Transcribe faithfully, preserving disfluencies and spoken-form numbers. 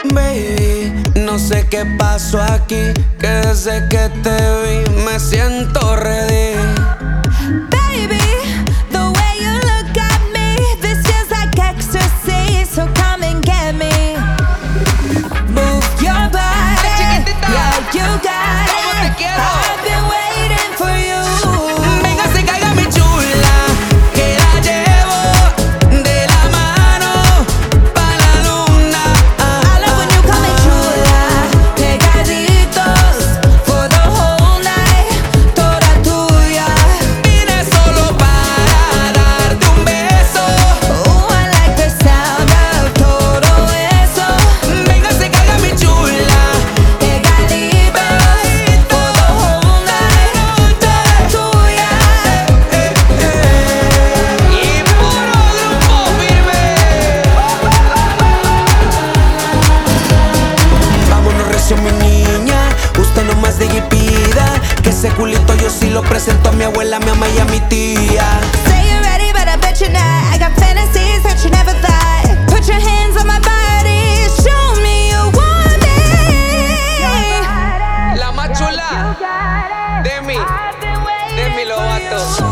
Baby, no sé qué pasó aquí, que desde que te vi me siento ready. Baby, the way you look at me, this feels like ecstasy, so come and get me. Move your body, yeah, you got it. I've been waiting for you. Venga, se caiga mi chula, que la llevo de la mano pa' la luna. I love when you call me chula, pegaditos for the whole night, toda tuya. Vine solo para darte un beso. Oh, I like the sound of todo eso. Venga, se caiga mi chula, Pegaditos for the whole night, toda tuya. y puro grupo firme. Vámonos recio, mi niña, usted nomás diga y pida, que ese culito yo sí lo presento a mi abuela, a mi mamá y a mi tía. Say you're ready, but I bet you're not. I got fantasies that you never thought. Put your hands on my body, show me you want me. La más chula de mí, de mi Lovato.